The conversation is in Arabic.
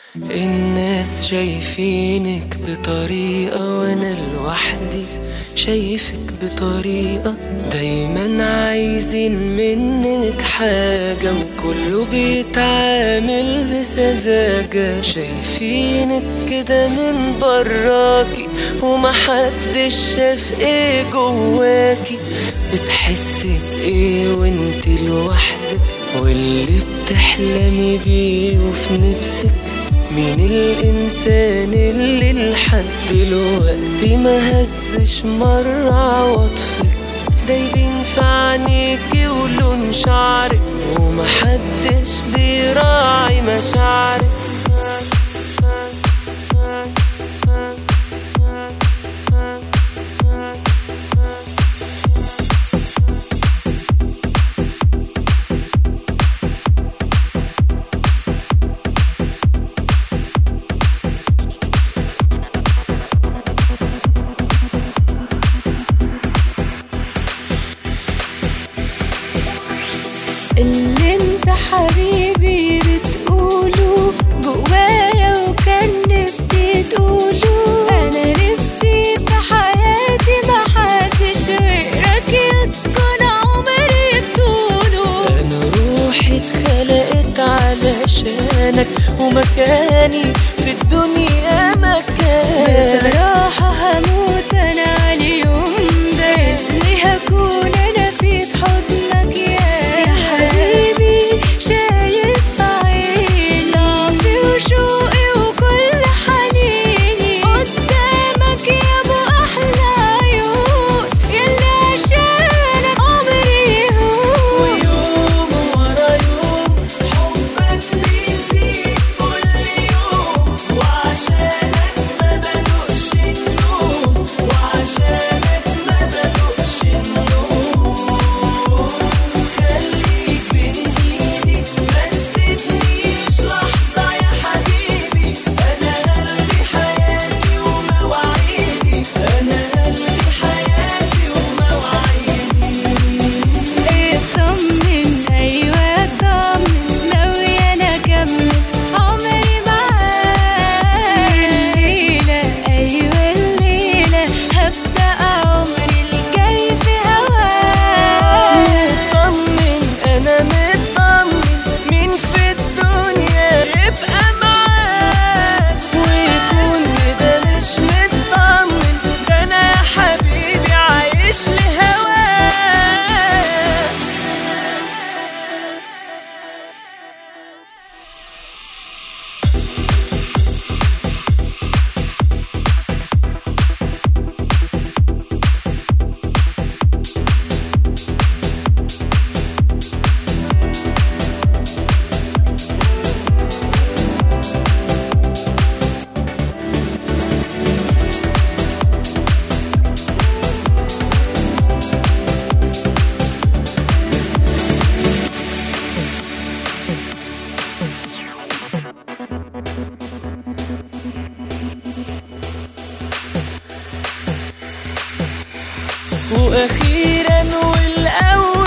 الناس شايفينك بطريقة وانا لوحدي شايفك بطريقة، دايما عايزين منك حاجة وكله بيتعامل بسذاجة. شايفينك كده من براكي ومحدش شاف ايه جواكي. بتحسي بايه وانتي لوحدك واللي بتحلمي بيه وفي نفسك؟ مين الإنسان اللي لحد دلوقتي ما هزش مرة عواطفك؟ دايبين في عينيكي ولون شعرك ومحدش بيراعي مشاعرك. اللي انت حبيبي بتقوله جوايا وكان نفسي تقوله. انا نفسي في حياتي محدش غيرك يسكن عمري بطوله. انا روحي اتخلقت علشانك ومكاني في الدنيا مكانك. بصراحة هموت انا على اليوم ده اللي هكون انا فيه في حضنك يا حبيبي. شايف عيني ضعفي وشوقي وكل حنيني قدامك يا ابو احلى عيون يلي عشانك عمري يهون. ويوم ورا يوم حبك بيزيد كل يوم، وعشانك ما بدوقش النوم، وعشانك ما بدوقش النوم. خليك بين ايدي ما تسيبنيش لحظة يا حبيبي. انا هلغي حياتي ومواعيدي، انا هلغي حياتي ومواعيدي. اطمن ايوه اطمن ناوية انا اكمل عمري معاك. الليلة ايوه الليلة هبدأ عمري الجاي في هواك. مطمن انا مطمن مين في الدنيا يبقى معاك ويكون كده مش مطمن. ده انا يا حبيبي عايش لهواك. واخيرا والاول